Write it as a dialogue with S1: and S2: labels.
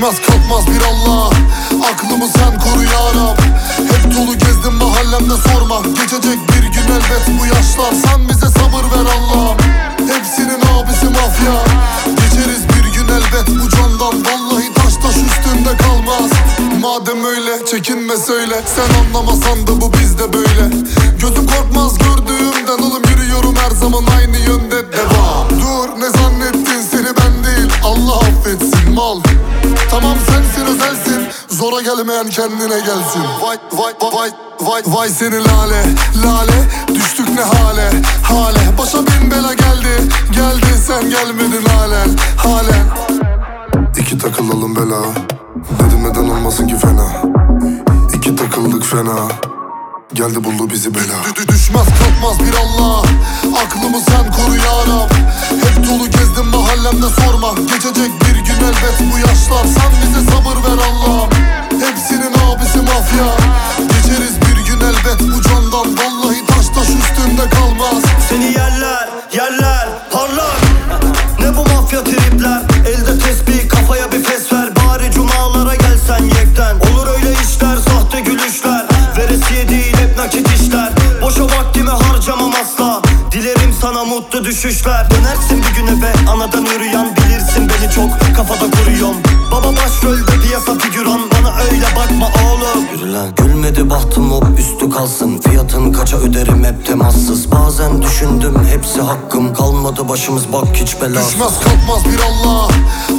S1: Düşmez kalkmaz bir Allah, aklımı sen koru ya Rab. Hep dolu gezdim mahallemde sorma, geçecek bir gün elbet bu yaşlar. Sen bize sabır ver Allah'ım, hepsinin abisi mafya. Geçeriz bir gün elbet bu candan, vallahi taş taş üstünde kalmaz. Madem öyle çekinme söyle, sen anlamasan da bu bizde böyle. Gözüm korkmaz gördüğümden oğlum, yürüyorum her zaman aynı yönde, devam. Dur, ne zannettin, seni ben değil Allah affetsin mal. Tamam sensin özelsin, zora gelmeyen kendine gelsin. Vay vay vay vay vay seni lale lale, düştük ne hale hale. Başa bin bela geldi geldi, sen gelmedin halen halen. İki takılalım bela, dedim neden olmasın ki fena. İki takıldık fena, geldi buldu bizi bela. Düşmez kalkmaz bir Allah, aklımı sen koru ya Rab. Hep dolu gezdim mahallemde sorma, geçecek bir gün elbet bu yaşlar. Sen bize sabır ver Allah'ım, hepsinin abisi mafya. Geçeriz bir gün elbet bu candan, vallahi taş taş üstünde kalmaz.
S2: Seni yerler yerler parlar, ne bu mafya tripler. Elde tesbih kafaya bir fes ver, bari cumalara gelsen yekten. Olur öyle işler, sahte gülüşler, veresiye değil hep nakit işler. Boşa vaktimi harcamam asla, dilerim sana mutlu düşüşler. Dönersin bir gün eve anadan yürüyen, bilirsin beni çok kafada kuruyorum. Baba başrolde piyasa figüran, bana öyle bakma oğlum. Yürü lan. Gülmedi bahtım hop üstü kalsın, fiyatın kaça öderim hep temassız. Bazen düşündüm hepsi hakkım, kalmadı başımız bak hiç belası.
S1: Düşmez kalkmaz bir Allah,